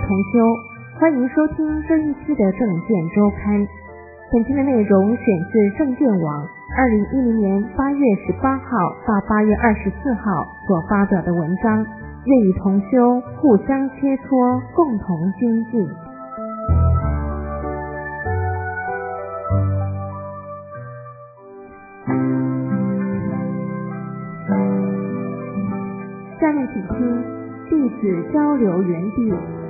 同修，欢迎收听这一期的证件周刊。本期的内容选自证件网2010年8月18号到8月24号所发表的文章，愿与同修互相切磋，共同精进。下面请听弟子交流园地。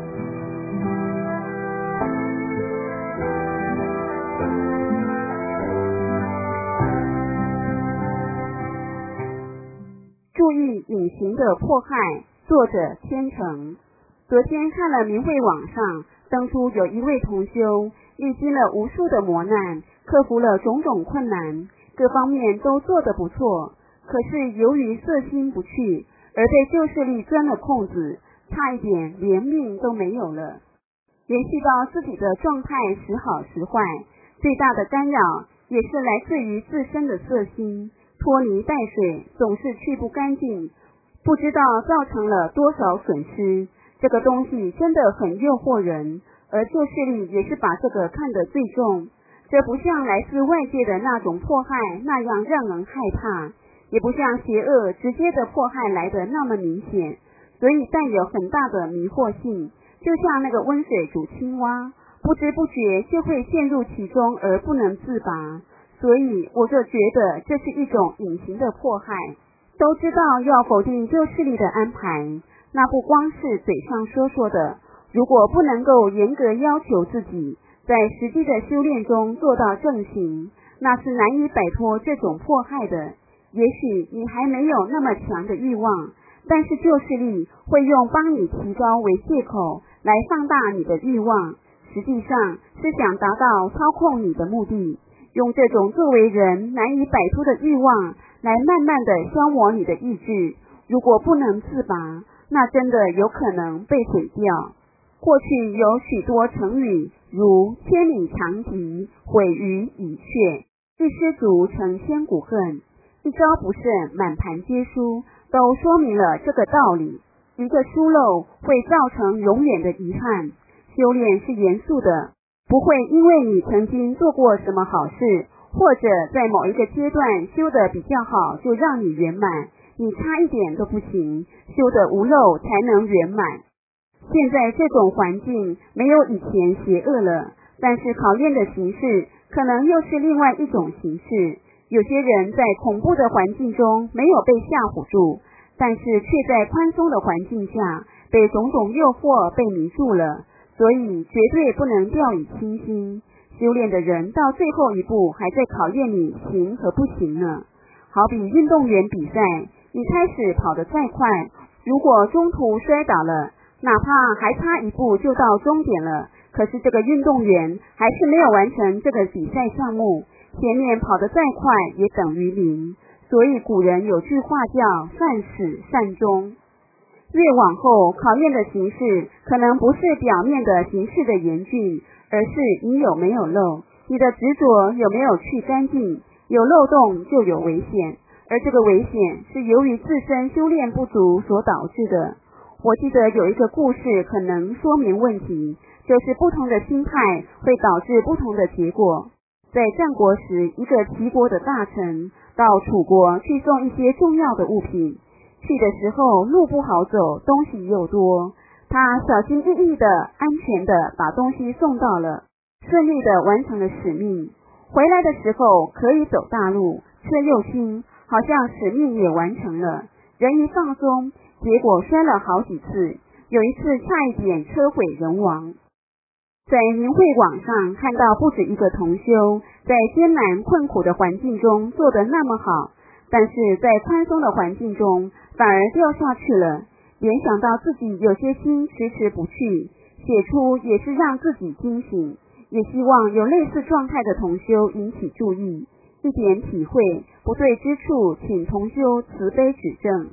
注意隐形的迫害，作者千成。昨天看了明慧网上登出有一位同修历经了无数的磨难，克服了种种困难，各方面都做得不错，可是由于色心不去，而被旧势力钻了空子，差一点连命都没有了。联系到自己的状态时好时坏，最大的干扰也是来自于自身的色心，拖泥带水，总是去不干净，不知道造成了多少损失。这个东西真的很诱惑人，而旧势力也是把这个看得最重。这不像来自外界的那种迫害那样让人害怕，也不像邪恶直接的迫害来得那么明显，所以带有很大的迷惑性，就像那个温水煮青蛙，不知不觉就会陷入其中而不能自拔。所以我就觉得这是一种隐形的迫害。都知道要否定旧势力的安排，那不光是嘴上说说的，如果不能够严格要求自己在实际的修炼中做到正行，那是难以摆脱这种迫害的。也许你还没有那么强的欲望，但是旧势力会用帮你提高为借口来放大你的欲望，实际上是想达到操控你的目的，用这种作为人难以摆脱的欲望来慢慢的消磨你的意志。如果不能自拔，那真的有可能被毁掉。过去有许多成语，如千里长堤，毁于蚁穴，一失足成千古恨，一招不慎满盘皆输，都说明了这个道理。一个疏漏会造成永远的遗憾。修炼是严肃的，不会因为你曾经做过什么好事，或者在某一个阶段修得比较好就让你圆满，你差一点都不行，修得无漏才能圆满。现在这种环境没有以前邪恶了，但是考验的形式可能又是另外一种形式。有些人在恐怖的环境中没有被吓唬住，但是却在宽松的环境下被种种诱惑被迷住了，所以绝对不能掉以轻心。修炼的人到最后一步还在考验你行和不行呢。好比运动员比赛，你开始跑得再快，如果中途摔倒了，哪怕还差一步就到终点了，可是这个运动员还是没有完成这个比赛项目，前面跑得再快也等于零。所以古人有句话叫善始善终。越往后考验的形式可能不是表面的形式的严峻，而是你有没有漏，你的执着有没有去干净。有漏洞就有危险，而这个危险是由于自身修炼不足所导致的。我记得有一个故事可能说明问题，就是不同的心态会导致不同的结果。在战国时，一个齐国的大臣到楚国去送一些重要的物品，去的时候路不好走，东西又多，他小心翼翼的安全的把东西送到了，顺利的完成了使命。回来的时候可以走大路，车又轻，好像使命也完成了。人一放松，结果摔了好几次，有一次差一点车毁人亡。在明慧网上看到不止一个同修在艰难困苦的环境中做得那么好，但是在宽松的环境中反而掉下去了。联想到自己有些心迟迟不去，写出也是让自己惊醒，也希望有类似状态的同修引起注意，一点体会，不对之处请同修慈悲指正。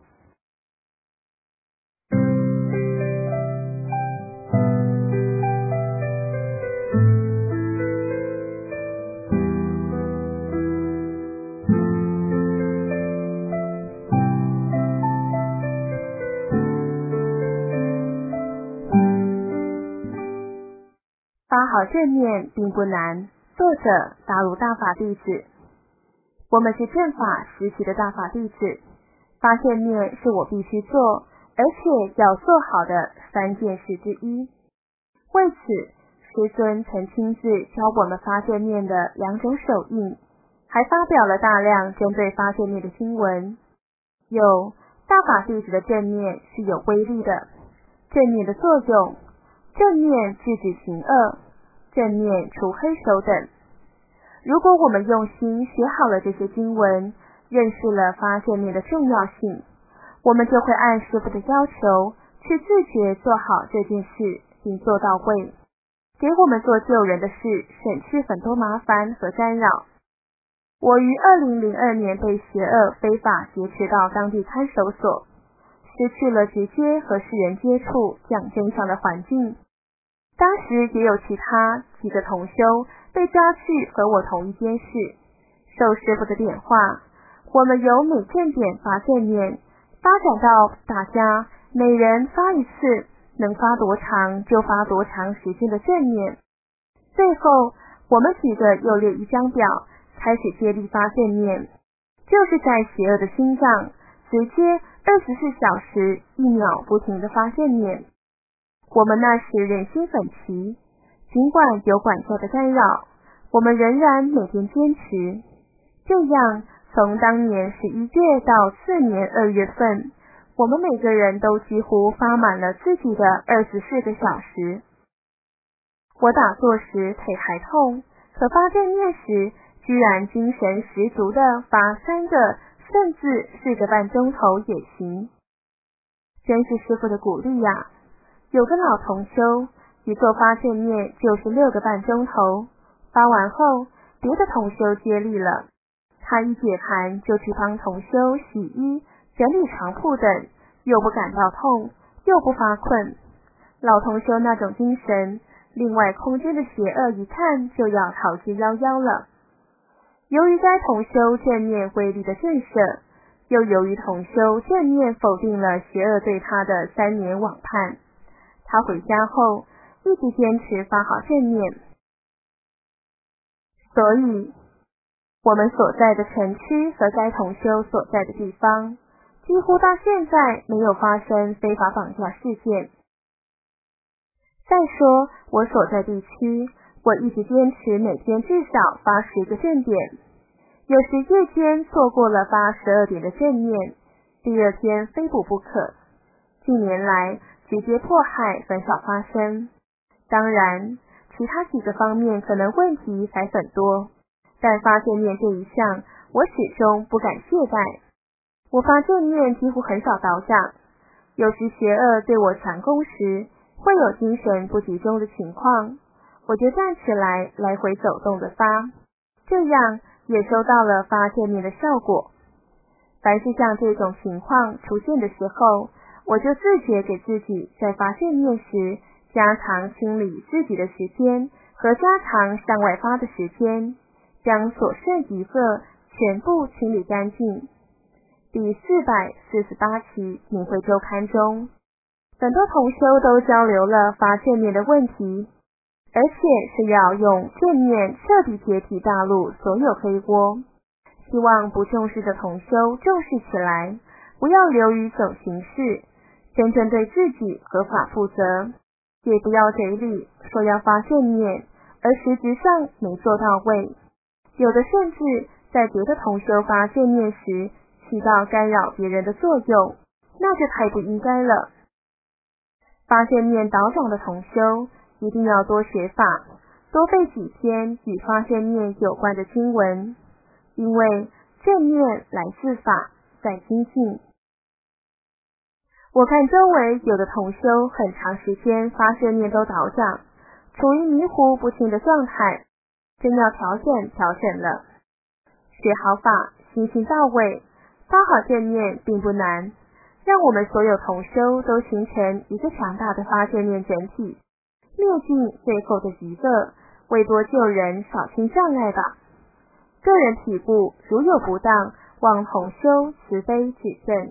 好正念并不难。作者大陆大法弟子。我们是正法时期的大法弟子，发现念是我必须做，而且要做好的3件事之一。为此，师尊曾亲自教我们发现念的2种手印，还发表了大量针对发现念的经文。有大法弟子的正念是有威力的，正念的作用，正念制止行恶，正念除黑手等。如果我们用心学好了这些经文，认识了发现念的重要性，我们就会按师父的要求去自觉做好这件事，并做到位，给我们做救人的事省去很多麻烦和干扰。我于2002年被邪恶非法劫持到当地看守所，失去了直接和世人接触讲真相的环境。当时也有其他几个同修被抓去和我同一间室，受师父的点化，我们由每正点发正念，发展到大家每人发一次，能发多长就发多长时间的正念。最后，我们几个又列一张表，开始接力发正念，就是在邪恶的心脏，直接24小时1秒不停地发正念。我们那时人心很齐，尽管有管教的干扰，我们仍然每天坚持。这样，从当年11月到次年2月份，我们每个人都几乎发满了自己的24个小时。我打坐时腿还痛，可发正念时居然精神十足地发3个甚至4个半钟头也行，真是师父的鼓励呀！有个老同修，一做发正念就是6个半钟头，发完后，别的同修接力了，他一解盘就去帮同修洗衣、整理床铺等，又不感到痛，又不发困。老同修那种精神，另外空间的邪恶一看就要逃之夭夭了。由于该同修正念威力的震慑，又由于同修正念否定了邪恶对他的3年网判，他回家后一直坚持发好正念。所以，我们所在的城区和该同修所在的地方，几乎到现在没有发生非法绑架事件。再说，我所在地区，我一直坚持每天至少发10个正点，有时夜间错过了发12点的正念，第2天非补不可。近年来，直接迫害很少发生。当然，其他几个方面可能问题还很多，但发正念这一项，我始终不敢懈怠。我发正念几乎很少倒下，有时邪恶对我强攻时，会有精神不集中的情况，我就站起来来回走动的发，这样也收到了发正念的效果。凡是像这种情况出现的时候，我就自觉给自己在发正念时加长清理自己的时间和加长向外发的时间，将所剩一个全部清理干净。第448期明慧周刊中，很多同修都交流了发正念的问题，而且是要用正念彻底解体大陆所有黑锅。希望不重视的同修重视起来，不要流于走形式，真正对自己合法负责，也不要嘴里说要发正念，而实质上没做到位。有的甚至在别的同修发正念时起到干扰别人的作用，那就太不应该了。发正念导长的同修一定要多学法，多背几篇与发正念有关的经文，因为正念来自法，在精进。我看周围有的同修很长时间发正念都倒长，处于迷糊不清的状态，真要调整了。学好法，心性到位，发好正念并不难，让我们所有同修都形成一个强大的发正念整体，灭尽最后的一个，为多救人扫清障碍吧。个人体悟如有不当，望同修慈悲指正。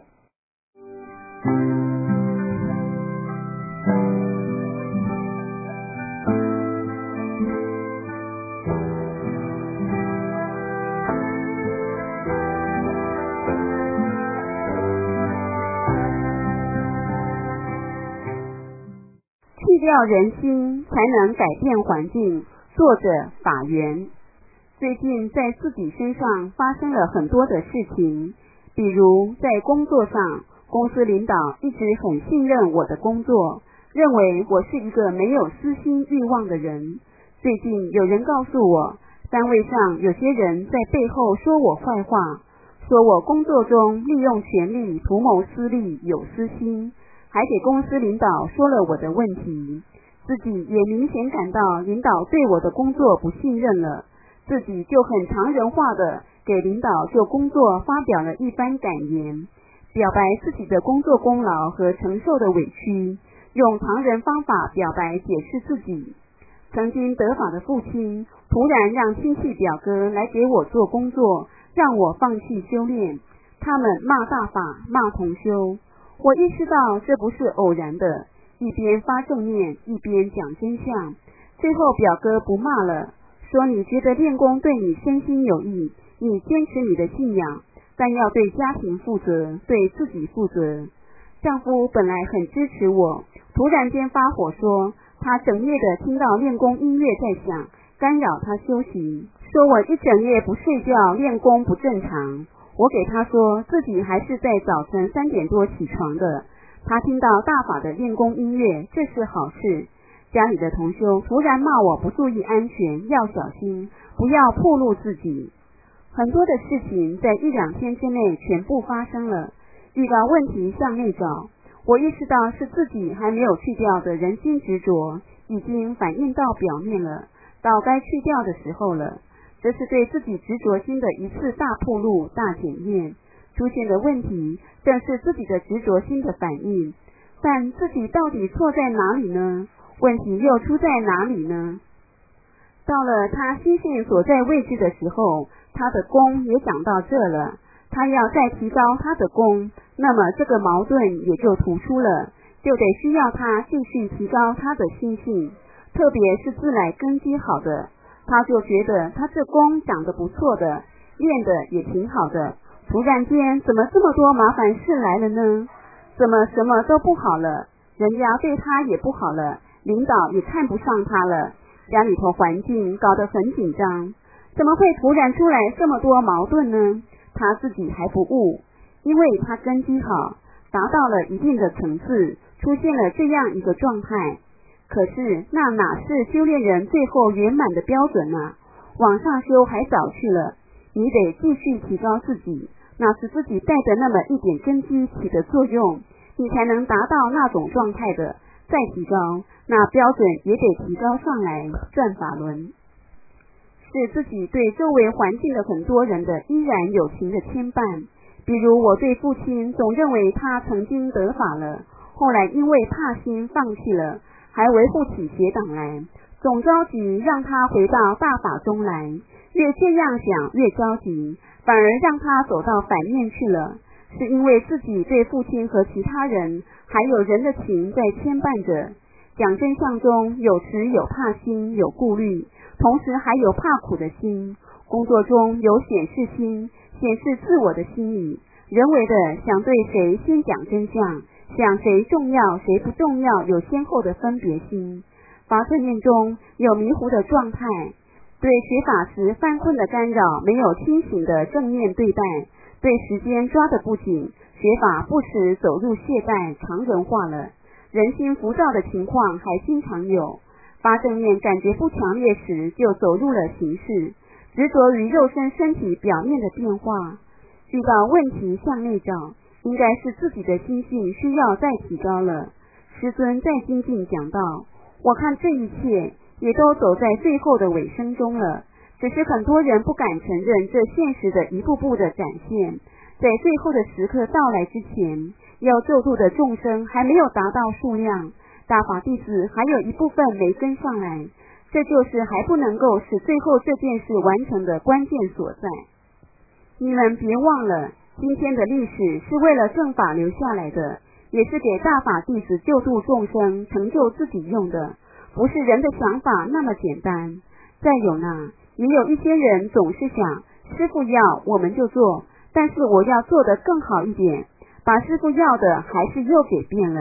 调人心，才能改变环境。作者法源。最近在自己身上发生了很多的事情，比如在工作上，公司领导一直很信任我的工作，认为我是一个没有私心欲望的人。最近有人告诉我，单位上有些人在背后说我坏话，说我工作中利用权力图谋私利，有私心，还给公司领导说了我的问题。自己也明显感到领导对我的工作不信任了，自己就很常人化的给领导就工作发表了一番感言，表白自己的工作功劳和承受的委屈，用常人方法表白解释自己。曾经得法的父亲突然让亲戚表哥来给我做工作，让我放弃修炼，他们骂大法，骂同修。我意识到这不是偶然的，一边发正念，一边讲真相。最后表哥不骂了，说你觉得练功对你身心有益，你坚持你的信仰，但要对家庭负责，对自己负责。丈夫本来很支持我，突然间发火说他整夜的听到练功音乐在响，干扰他休息，说我一整夜不睡觉，练功不正常。我给他说自己还是在早晨3点多起床的，他听到大法的练功音乐，这是好事。家里的同修突然骂我不注意安全，要小心，不要暴露自己。很多的事情在1-2天之内全部发生了，遇到问题向内找。我意识到是自己还没有去掉的人心执着，已经反映到表面了，到该去掉的时候了。这是对自己执着心的一次大暴露、大检验。出现的问题正是自己的执着心的反应，但自己到底错在哪里呢？问题又出在哪里呢？到了他心性所在位置的时候，他的功也讲到这了，他要再提高他的功，那么这个矛盾也就突出了，就得需要他继续提高他的心性，特别是自来根基好的，他就觉得他这功讲得不错的，练得也挺好的，突然间怎么这么多麻烦事来了呢？怎么什么都不好了？人家对他也不好了，领导也看不上他了，家里头环境搞得很紧张，怎么会突然出来这么多矛盾呢？他自己还不悟，因为他根基好，达到了一定的层次，出现了这样一个状态。可是那哪是修炼人最后圆满的标准啊？往上修还早去了，你得继续提高自己，那是自己带着那么一点根基起的作用，你才能达到那种状态的，再提高，那标准也得提高上来，转法轮。是自己对周围环境的很多人的依然有情的牵绊，比如我对父亲总认为他曾经得法了，后来因为怕心放弃了，还维护起邪党来，总着急让他回到大法中来，越这样想越着急，反而让他走到反面去了，是因为自己对父亲和其他人还有人的情在牵绊着。讲真相中有时有怕心，有顾虑，同时还有怕苦的心，工作中有显示心，显示自我的心理，人为的想对谁先讲真相，想谁重要谁不重要，有先后的分别心。发正念中有迷糊的状态，对学法时犯困的干扰没有清醒的正念对待，对时间抓得不紧，学法不时走入懈怠，常人化了，人心浮躁的情况还经常有。发正念感觉不强烈时，就走入了形式，执着于肉身体表面的变化。遇到问题向内找，应该是自己的心性需要再提高了。师尊在精进讲到，我看这一切也都走在最后的尾声中了，只是很多人不敢承认这现实的一步步的展现，在最后的时刻到来之前，要救度的众生还没有达到数量，大法弟子还有一部分没跟上来，这就是还不能够使最后这件事完成的关键所在。你们别忘了，今天的历史是为了正法留下来的，也是给大法弟子救度众生、成就自己用的，不是人的想法那么简单。再有呢，也有一些人总是想，师父要我们就做，但是我要做得更好一点，把师父要的还是又给变了。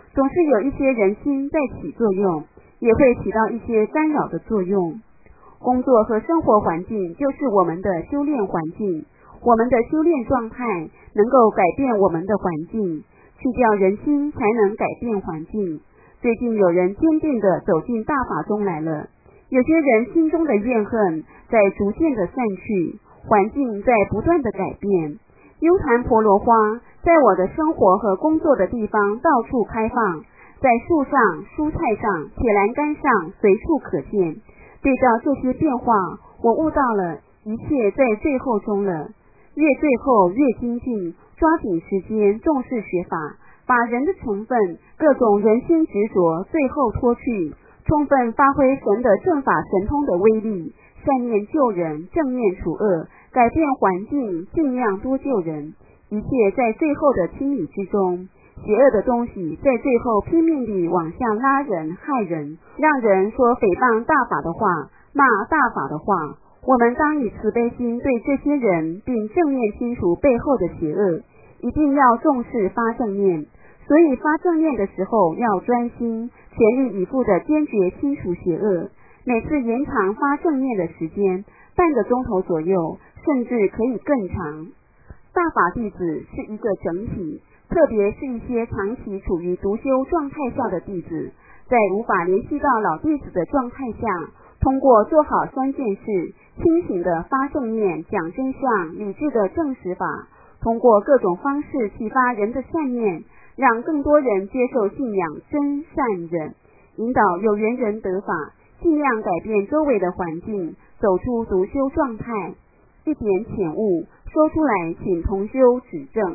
总是有一些人心在起作用，也会起到一些干扰的作用。工作和生活环境就是我们的修炼环境，我们的修炼状态能够改变我们的环境，去掉人心才能改变环境。最近有人坚定地走进大法中来了，有些人心中的怨恨在逐渐的散去，环境在不断的改变。幽檀婆罗花在我的生活和工作的地方到处开放，在树上、蔬菜上、铁栏杆上随处可见。对照这些变化，我悟到了一切在最后中了。越最后越精进，抓紧时间，重视学法，把人的成分、各种人心执着最后脱去，充分发挥神的正法神通的威力，善念救人，正念除恶，改变环境，尽量多救人。一切在最后的清理之中，邪恶的东西在最后拼命地往下拉人害人，让人说诽谤大法的话，骂大法的话。我们当以慈悲心对这些人，并正面清除背后的邪恶，一定要重视发正念。所以发正念的时候要专心，全力以赴地坚决清除邪恶。每次延长发正念的时间，半个钟头左右，甚至可以更长。大法弟子是一个整体，特别是一些长期处于独修状态下的弟子，在无法联系到老弟子的状态下，通过做好3件事，清醒的发正念，讲真相，理智的证实法，通过各种方式启发人的善念，让更多人接受信仰真善忍，引导有缘人得法，尽量改变周围的环境，走出独修状态。一点浅悟，说出来请同修指正。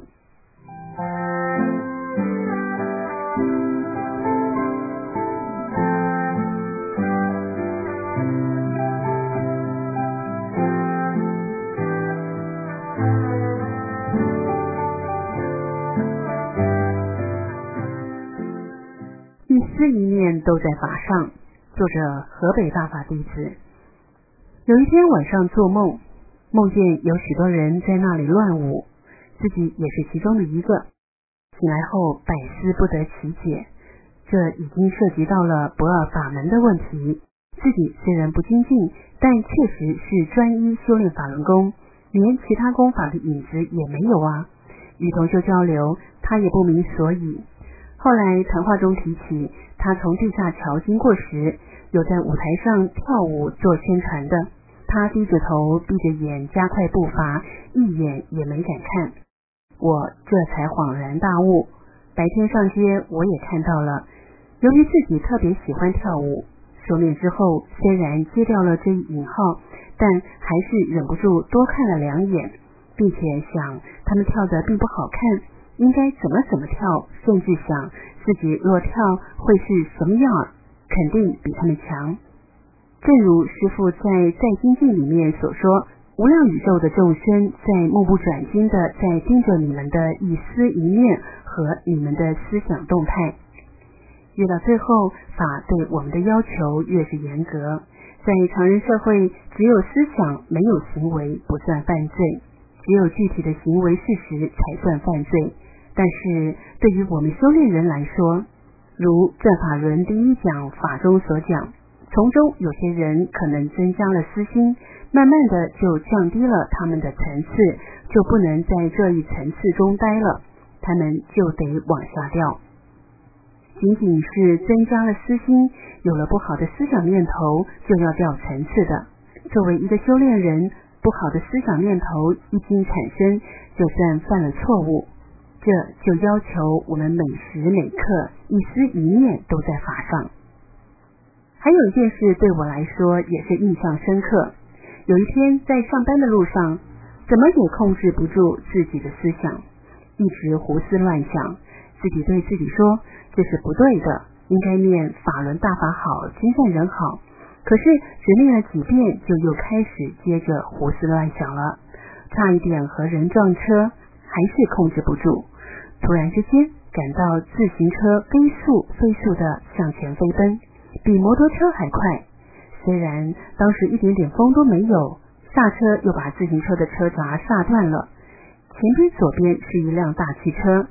一丝一念都在法上。作者河北大法弟子。有一天晚上做梦，梦见有许多人在那里乱舞，自己也是其中的一个。醒来后百思不得其解，这已经涉及到了不二法门的问题。自己虽然不精进，但确实是专一修炼法轮功，连其他功法的影子也没有啊。与同修交流，他也不明所以。后来谈话中提起，他从地下桥经过时，有在舞台上跳舞做宣传的，他低着头闭着眼加快步伐，一眼也没敢看。我这才恍然大悟，白天上街我也看到了。由于自己特别喜欢跳舞，修炼之后虽然揭掉了这一引号，但还是忍不住多看了2眼，并且想他们跳得并不好看，应该怎么跳，甚至想自己若跳会是什么样，肯定比他们强。正如师父在精进里面所说，无量宇宙的众生在目不转睛的在盯着你们的一丝一念和你们的思想动态。越到最后，法对我们的要求越是严格，在常人社会，只有思想没有行为不算犯罪，只有具体的行为事实才算犯罪。但是对于我们修炼人来说，如正法轮第1讲法中所讲，从中有些人可能增加了私心，慢慢的就降低了他们的层次，就不能在这一层次中待了，他们就得往下掉。仅仅是增加了私心，有了不好的思想念头，就要掉层次的。作为一个修炼人，不好的思想念头一经产生，就算犯了错误，这就要求我们每时每刻一丝一念都在法上。还有一件事对我来说也是印象深刻，有一天在上班的路上，怎么也控制不住自己的思想，一直胡思乱想，自己对自己说这是不对的，应该念法轮大法好，真善人好。可是只念了几遍，就又开始接着胡思乱想了，差一点和人撞车，还是控制不住。突然之间感到自行车飞速的向前飞奔，比摩托车还快。虽然当时一点点风都没有，下车又把自行车的车闸刹断了。前边左边是一辆大汽车，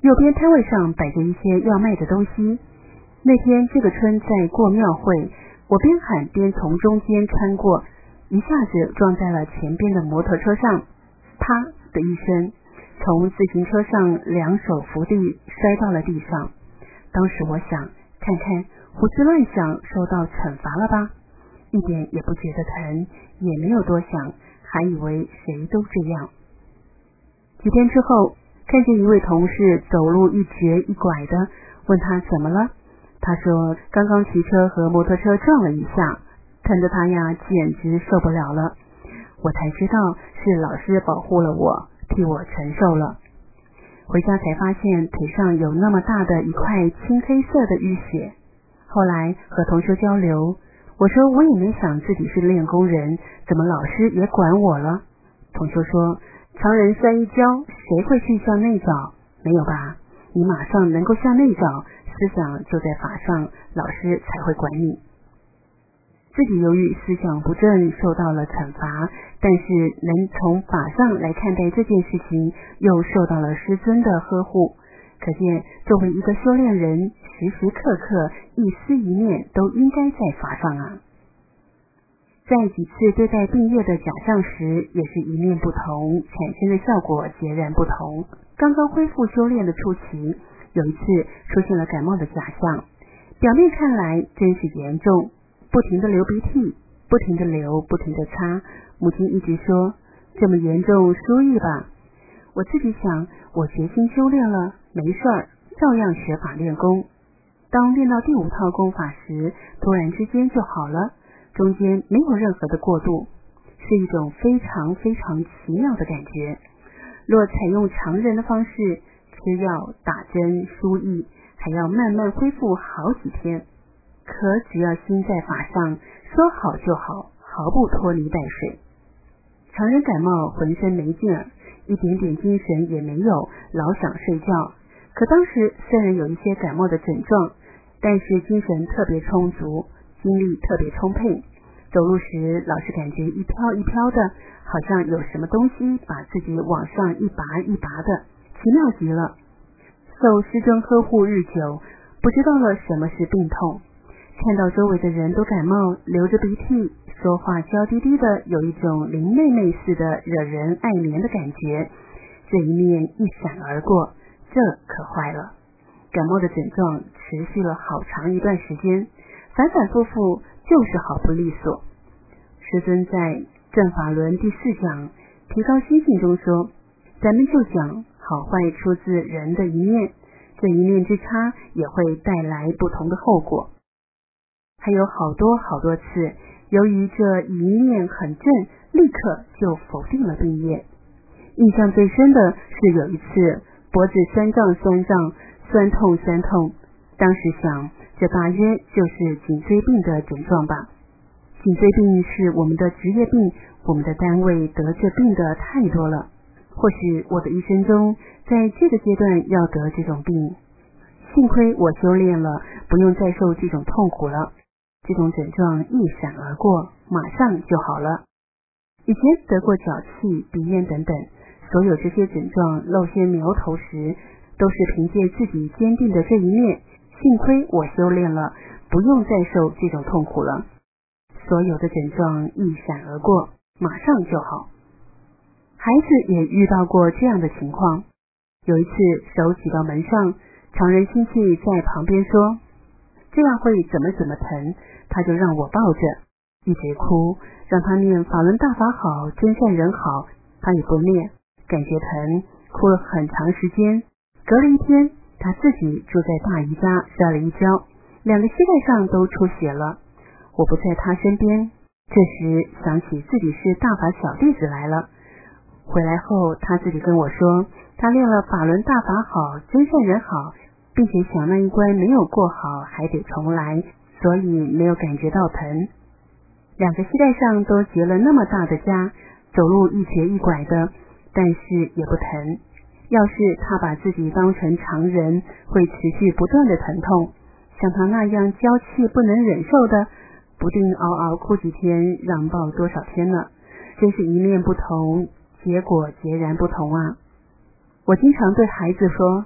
右边摊位上摆着一些要卖的东西。那天这个村在过庙会，我边喊边从中间穿过，一下子撞在了前边的摩托车上，啪的一声，从自行车上两手扶地摔到了地上。当时我想，看看胡思乱想受到惩罚了吧，一点也不觉得疼，也没有多想，还以为谁都这样。几天之后，看见一位同事走路一瘸一拐的，问他怎么了。他说刚刚骑车和摩托车撞了一下，疼得他呀简直受不了了。我才知道是老师保护了我，替我承受了。回家才发现腿上有那么大的一块青黑色的淤血。后来和同学交流，我说我也没想自己是练功人，怎么老师也管我了？同学说，常人摔一跤，谁会去向内找？没有吧？你马上能够向内找，思想就在法上，老师才会管你。自己由于思想不正受到了惩罚，但是能从法上来看待这件事情，又受到了师尊的呵护。可见作为一个修炼人，时时刻刻一思一念都应该在法上啊。在几次对待病业的假象时，也是一念不同，产生的效果截然不同。刚刚恢复修炼的初期，有一次出现了感冒的假象，表面看来真是严重，不停地流鼻涕，不停地流，不停地擦。母亲一直说，这么严重输液吧。我自己想，我决心修炼了，没事儿，照样学法练功。当练到第5套功法时，突然之间就好了，中间没有任何的过渡，是一种非常非常奇妙的感觉。若采用常人的方式，吃药、打针、输液，还要慢慢恢复好几天。可只要心在法上，说好就好，毫不拖泥带水。常人感冒浑身没劲儿，一点点精神也没有，老想睡觉。可当时虽然有一些感冒的症状，但是精神特别充足，精力特别充沛。走路时老是感觉一飘一飘的，好像有什么东西把自己往上一拔一拔的，奇妙极了。受师尊呵护日久，不知道了什么是病痛。看到周围的人都感冒，流着鼻涕，说话娇滴滴的，有一种林妹妹似的惹人爱怜的感觉。这一面一闪而过，这可坏了。感冒的症状持续了好长一段时间，反反复复，就是好不利索。师尊在正法轮第4讲提高心性中说，咱们就讲好坏出自人的一念，这一念之差也会带来不同的后果。还有好多好多次，由于这一念很正，立刻就否定了病业。印象最深的是有一次脖子酸胀，酸痛，当时想这大约就是颈椎病的症状吧。颈椎病是我们的职业病，我们的单位得这病的太多了，或许我的一生中在这个阶段要得这种病，幸亏我修炼了，不用再受这种痛苦了。这种症状一闪而过，马上就好了。以前得过脚气、鼻炎等等，所有这些症状露些苗头时，都是凭借自己坚定的这一念，幸亏我修炼了，不用再受这种痛苦了。所有的症状一闪而过，马上就好。孩子也遇到过这样的情况，有一次手举到门上，常人亲戚在旁边说，这样会怎么疼，他就让我抱着，一直哭，让他念法轮大法好，真善人好，他也不念，感觉疼，哭了很长时间。隔了一天，他自己住在大姨家摔了一跤，2个膝盖上都出血了。我不在他身边，这时想起自己是大法小弟子来了。回来后他自己跟我说，他练了法轮大法好，真善人好，并且想那一关没有过好，还得重来，所以没有感觉到疼。2个膝盖上都结了那么大的痂，走路一瘸一拐的，但是也不疼。要是他把自己当成常人，会持续不断的疼痛，像他那样娇气不能忍受的，不定嗷嗷哭几天，让抱多少天呢？真是一念不同，结果截然不同啊。我经常对孩子说，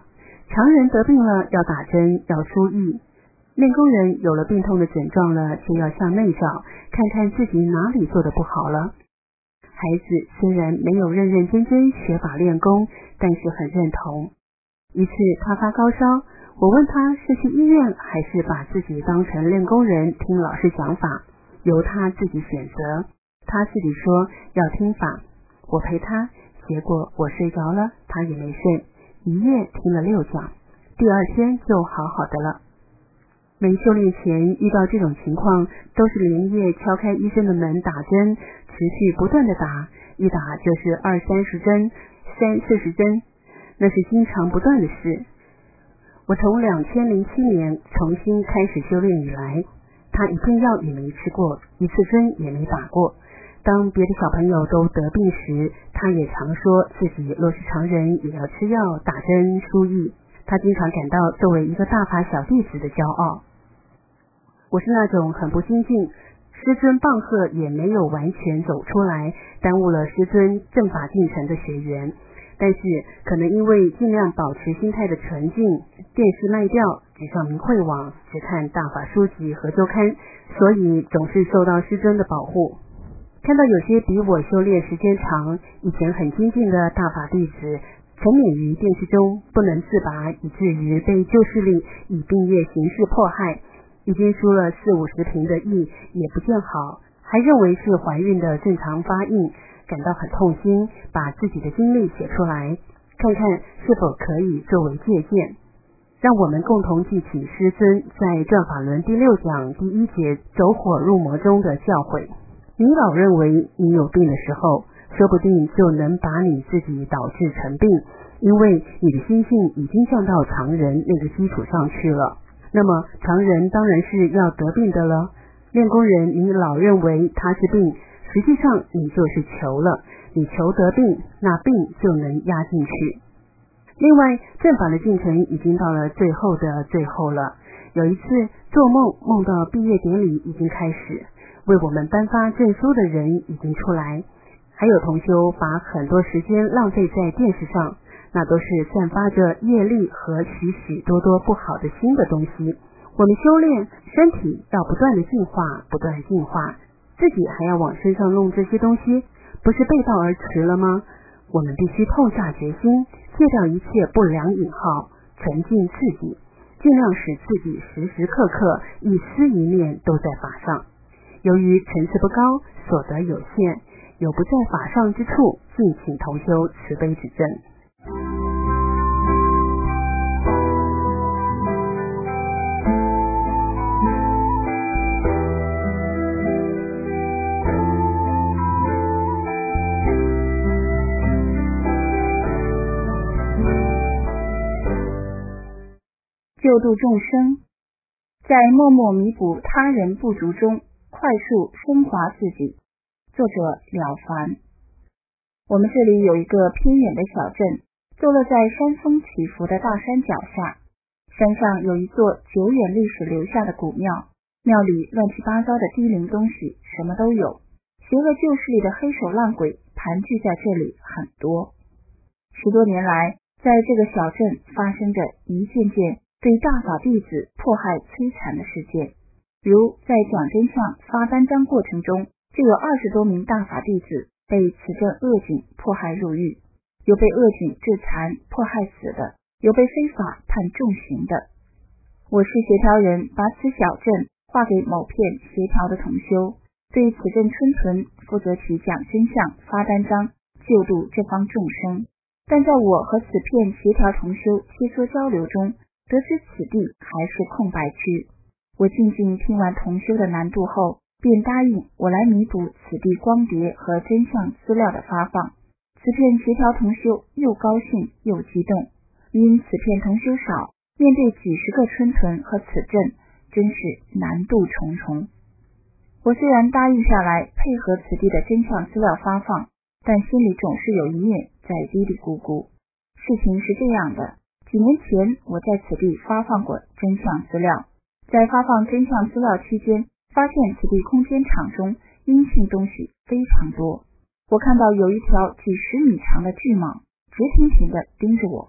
常人得病了要打针要输液，练功人有了病痛的症状了，却要向内找，看看自己哪里做得不好了。孩子虽然没有认认真真学法练功，但是很认同。一次他发高烧，我问他是去医院还是把自己当成练功人听老师讲法，由他自己选择。他自己说要听法，我陪他，结果我睡着了，他也没睡，一夜听了6讲，第二天就好好的了。没修炼前遇到这种情况，都是连夜敲开医生的门打针，持续不断的打，一打就是20-30针，30-40针，那是经常不断的事。我从2007年重新开始修炼以来，他一片药也没吃过，一次针也没打过。当别的小朋友都得病时，他也常说自己若是常人也要吃药打针输液。他经常感到作为一个大法小弟子的骄傲。我是那种很不精进，师尊棒喝也没有完全走出来，耽误了师尊正法进程的学员。但是可能因为尽量保持心态的纯净，电视卖掉，只上明慧网，只看大法书籍和周刊，所以总是受到师尊的保护。看到有些比我修炼时间长，以前很精进的大法弟子沉湎于电视中不能自拔，以至于被旧势力以病业形式迫害，已经输了40-50瓶的液也不见好，还认为是怀孕的正常发应，感到很痛心，把自己的经历写出来，看看是否可以作为借鉴，让我们共同记起师尊在转法轮第6讲第1节走火入魔中的教诲。你老认为你有病的时候，说不定就能把你自己导致成病，因为你的心性已经降到常人那个基础上去了。那么常人当然是要得病的了。练功人你老认为他是病，实际上你就是求了，你求得病，那病就能压进去。另外，正法的进程已经到了最后的最后了。有一次做梦，梦到毕业典礼已经开始，为我们颁发证书的人已经出来，还有同修把很多时间浪费在电视上，那都是散发着业力和许许多多不好的新的东西。我们修炼身体要不断的进化，不断进化，自己还要往身上弄这些东西，不是背道而驰了吗？我们必须痛下决心，戒掉一切不良引号，沉浸自己，尽量使自己时时刻刻一丝一念都在法上。由于层次不高，所得有限，有不在法上之处，敬请同修慈悲指正。 救度众生，在默默弥补他人不足中，快速升华自己。作者了凡。我们这里有一个偏远的小镇，坐落在山峰起伏的大山脚下。山上有一座久远历史留下的古庙，庙里乱七八糟的低龄东西什么都有，邪恶旧势力的黑手烂鬼盘踞在这里很多。10多年来，在这个小镇发生着一件件对大法弟子迫害摧残的事件，如在讲真相发单张过程中，就有20多名大法弟子被此镇恶警迫害入狱，有被恶警致残迫害死的，有被非法判重刑的。我是协调人，把此小镇划给某片协调的同修，对此镇村屯负责起讲真相发单张，救度这方众生。但在我和此片协调同修切磋交流中，得知此地还是空白区。我静静听完同修的难度后，便答应我来弥补此地光碟和真相资料的发放。此片协调同修又高兴又激动，因此片同修少，面对几十个村屯和此镇，真是难度重重。我虽然答应下来配合此地的真相资料发放，但心里总是有一念在嘀嘀咕咕。事情是这样的，几年前我在此地发放过真相资料，在发放真相资料期间，发现此地空间场中阴性东西非常多。我看到有一条几10米长的巨蟒直挺挺地盯着我，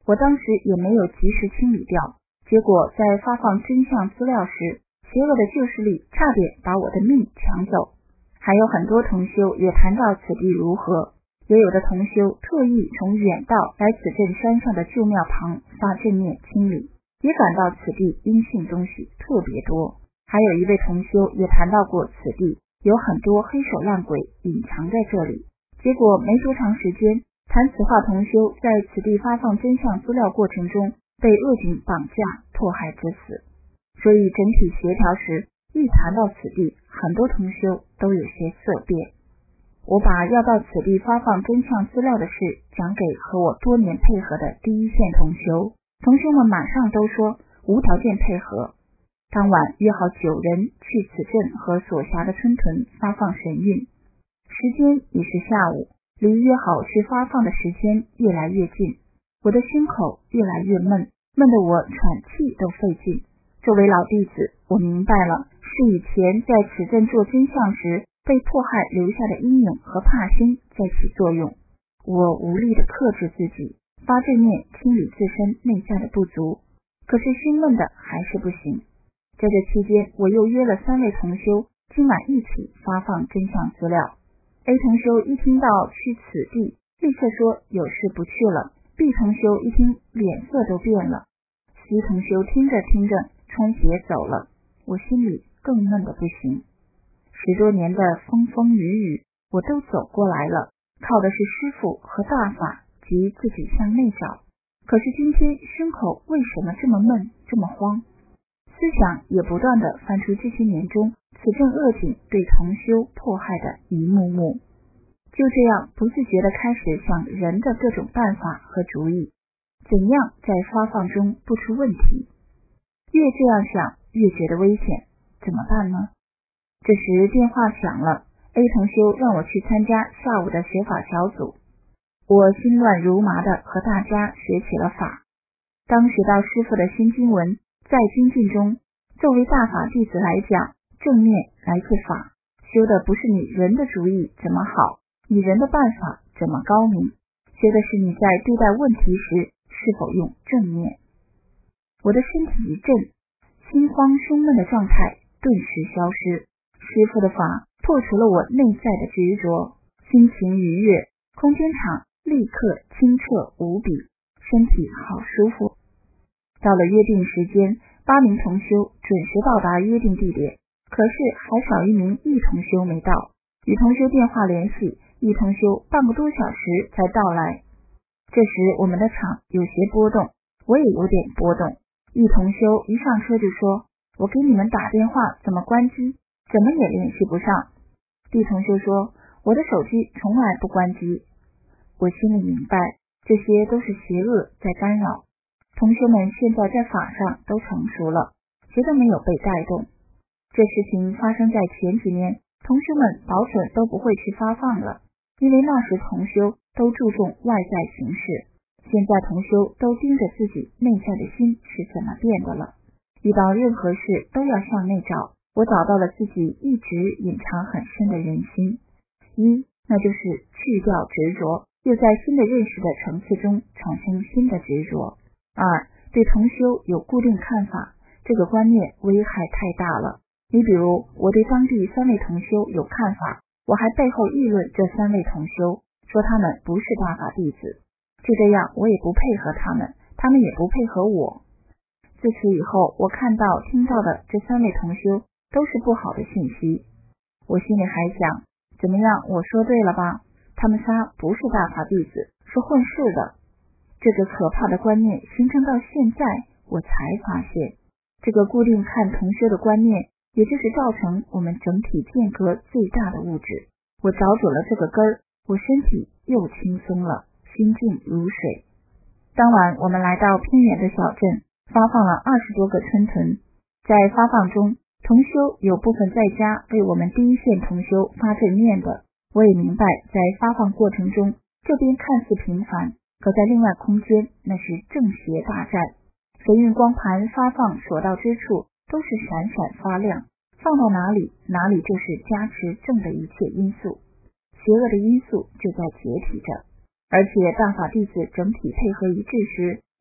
我当时也没有及时清理掉，结果在发放真相资料时，邪恶的旧势力差点把我的命抢走。还有很多同修也谈到此地如何，也有的同修特意从远道来此镇山上的旧庙旁发正念清理，也感到此地阴性东西特别多。还有一位同修也谈到过此地有很多黑手烂鬼隐藏在这里，结果没多长时间，谈此话同修在此地发放真相资料过程中被恶警绑架迫害致死。所以整体协调时，一谈到此地，很多同修都有些色变。我把要到此地发放真相资料的事讲给和我多年配合的第一线同修，同修们马上都说无条件配合。当晚约好9人去此镇和所辖的村屯发放神韵，时间已是下午，离约好去发放的时间越来越近，我的心口越来越闷，闷得我喘气都费劲。作为老弟子，我明白了，是以前在此镇做真相时被迫害留下的阴影和怕心在起作用。我无力地克制自己，发正念清理自身内在的不足，可是心闷的还是不行。在这期间，我又约了3位同修，今晚一起发放真相资料。A 同修一听到去此地，立刻说有事不去了。B 同修一听脸色都变了。C 同修听着听着穿鞋走了，我心里更闷得不行。10多年的风风雨雨我都走过来了，靠的是师父和大法及自己向内找。可是今天胸口为什么这么闷这么慌？思想也不断地翻出这些年中此镇恶警对同修迫害的一幕幕，就这样不自觉地开始想人的各种办法和主意，怎样在发放中不出问题。越这样想越觉得危险，怎么办呢？这时电话响了， A 同修让我去参加下午的学法小组。我心乱如麻地和大家学起了法。当学到师父的新经文在精进中，作为大法弟子来讲，正念来自法，修的不是你人的主意怎么好，你人的办法怎么高明，修的是你在对待问题时是否用正念。我的身体一震，心慌胸闷的状态顿时消失，师父的法破除了我内在的执着，心情愉悦，空间场立刻清澈无比，身体好舒服。到了约定时间，8名同修准时到达约定地点，可是还少1名异同修没到，与同修电话联系，异同修半个多小时才到来。这时我们的场有些波动，我也有点波动。异同修一上车就说，我给你们打电话怎么关机，怎么也联系不上。D 同修说，我的手机从来不关机。我心里明白，这些都是邪恶在干扰。同学们现在在法上都成熟了，谁都没有被带动。这事情发生在前几年，同学们保准都不会去发放了，因为那时同修都注重外在形式，现在同修都盯着自己内在的心是怎么变的了。遇到任何事都要向内找，我找到了自己一直隐藏很深的人心。一，那就是去掉执着，又在新的认识的层次中产生新的执着。2，对同修有固定看法，这个观念危害太大了。你比如，我对当地3位同修有看法，我还背后议论这3位同修，说他们不是大法弟子。就这样，我也不配合他们，他们也不配合我。自此以后，我看到听到的这3位同修都是不好的信息。我心里还想，怎么样，我说对了吧？他们仨不是大法弟子，是混世的。这个可怕的观念形成到现在，我才发现，这个固定看同修的观念，也就是造成我们整体间隔最大的物质。我找准了这个根儿，我身体又轻松了，心静如水。当晚我们来到偏远的小镇，发放了20多个村屯。在发放中，同修有部分在家为我们第一线同修发正念的。我也明白，在发放过程中，这边看似平凡，可在另外空间那是正邪大战。神韵光盘发放所到之处都是闪闪发亮，放到哪里，哪里就是加持正的一切因素，邪恶的因素就在解体着。而且大法弟子整体配合一致时，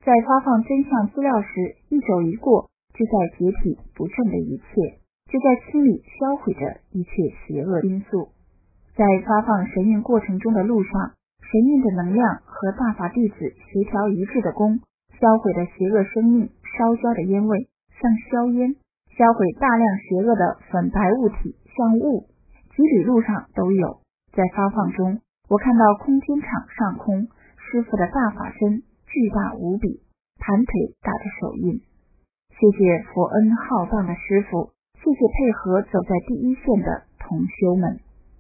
在发放真相资料时，一走一过就在解体不正的一切，就在清理销毁着一切邪恶因素。在发放神谕过程中的路上，神谕的能量和大法弟子协调一致的功，销毁了邪恶生命烧焦的烟味，像硝烟，销毁大量邪恶的粉白物体，像雾，几里路上都有。在发放中，我看到空间场上空师父的大法身巨大无比，盘腿打着手印。谢谢佛恩浩荡的师父，谢谢配合走在第一线的同修们。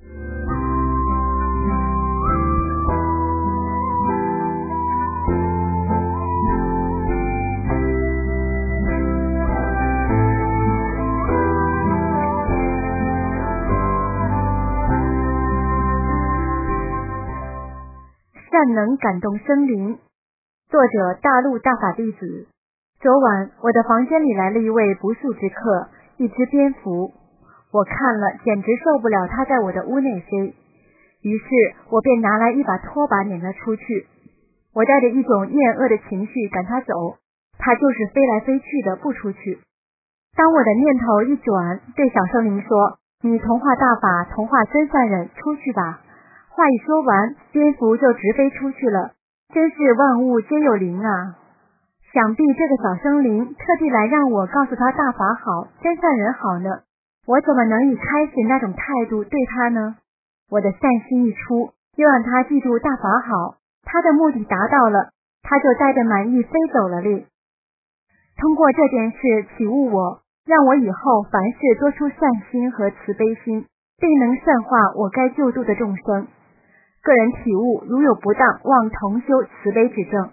善能感动生灵。作者大陆大法弟子。昨晚我的房间里来了一位不速之客，一只蝙蝠。我看了简直受不了它在我的屋内飞，于是我便拿来一把拖把撵它出去。我带着一种厌恶的情绪赶它走，它就是飞来飞去的不出去。当我的念头一转，对小生灵说：你同化大法，同化真善忍，出去吧。话一说完，蝙蝠就直飞出去了。真是万物皆有灵啊！想必这个小生灵特地来让我告诉他大法好，真善人好呢。我怎么能以开始那种态度对他呢？我的善心一出，又让他记住大法好，他的目的达到了，他就带着满意飞走了哩。通过这件事启悟我，让我以后凡事多出善心和慈悲心，并能善化我该救度的众生。个人体悟，如有不当，望同修慈悲指正。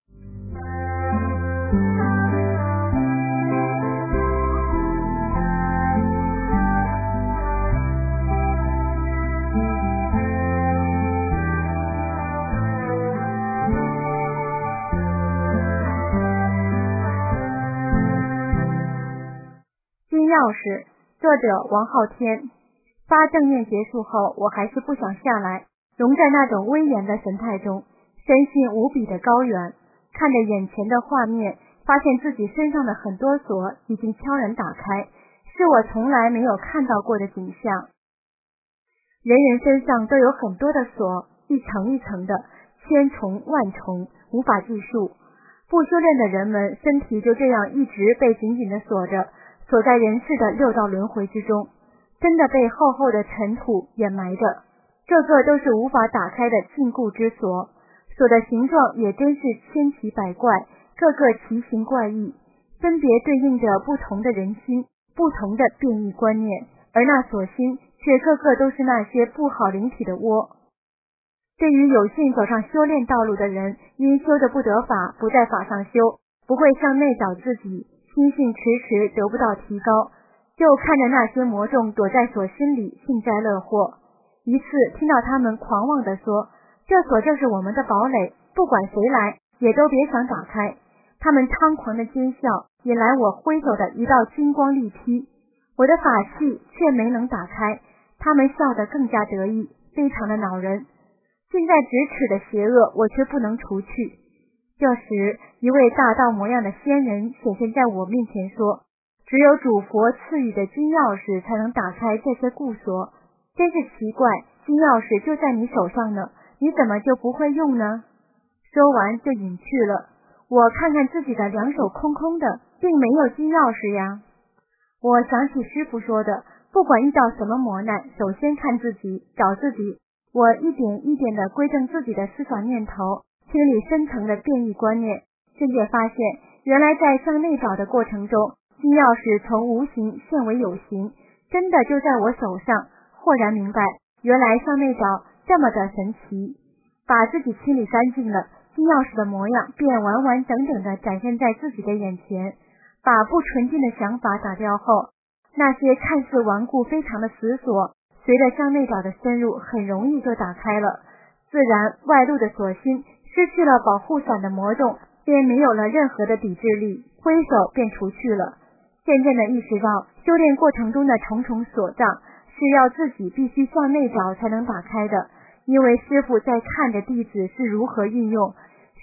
金钥匙，作者王浩天。发正念结束后，我还是不想下来，融在那种威严的神态中，深信无比的高远。看着眼前的画面，发现自己身上的很多锁已经悄然打开，是我从来没有看到过的景象。人人身上都有很多的锁，一层一层的，千重万重，无法计数。不修炼的人们，身体就这样一直被紧紧地锁着，锁在人世的六道轮回之中，真的被厚厚的尘土掩埋着。这个都是无法打开的禁锢之锁，锁的形状也真是千奇百怪，各个奇形怪异，分别对应着不同的人心，不同的变异观念，而那锁心却个个都是那些不好灵体的窝。对于有幸走上修炼道路的人，因修得不得法，不在法上修，不会向内找自己，心性迟迟得不到提高，就看着那些魔众躲在锁心里幸灾乐祸。一次听到他们狂妄地说，这锁就是我们的堡垒，不管谁来也都别想打开。他们猖狂的奸笑引来我挥手的一道金光力劈，我的法器却没能打开，他们笑得更加得意，非常的恼人。近在咫尺的邪恶我却不能除去。这时一位大道模样的仙人显现在我面前说，只有主佛赐予的金钥匙才能打开这些固锁。真是奇怪，金钥匙就在你手上呢，你怎么就不会用呢？说完就隐去了。我看看自己的两手空空的，并没有金钥匙呀。我想起师父说的，不管遇到什么磨难，首先看自己，找自己。我一点一点地归正自己的思想念头，清理深层的变异观念，渐渐发现，原来在向内找的过程中，金钥匙从无形现为有形，真的就在我手上。豁然明白，原来向内找这么的神奇。把自己清理干净了，金钥匙的模样便完完整整地展现在自己的眼前。把不纯净的想法打掉后，那些看似顽固非常的死锁，随着向内找的深入，很容易就打开了。自然外露的锁心失去了保护伞的魔众，便没有了任何的抵制力，挥手便除去了。渐渐地意识到，修炼过程中的重重锁障是要自己必须向内找才能打开的，因为师父在看着弟子是如何运用，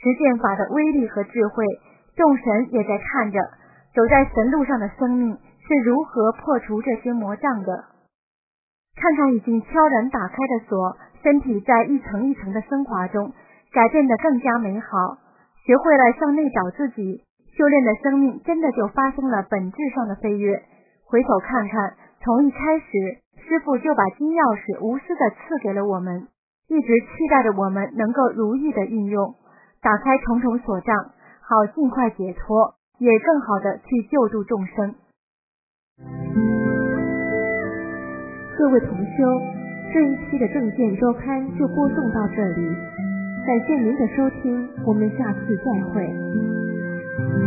实践法的威力和智慧，众神也在看着走在神路上的生命是如何破除这些魔障的。看看已经悄然打开的锁，身体在一层一层的升华中改变得更加美好，学会了向内找自己，修炼的生命真的就发生了本质上的飞跃。回头看看，从一开始师父就把金钥匙无私地赐给了我们，一直期待着我们能够如意的运用，打开重重锁障，好尽快解脱，也更好的去救度众生。 各位同修，这一期的正见周刊就播送到这里，感谢您的收听，我们下次再会。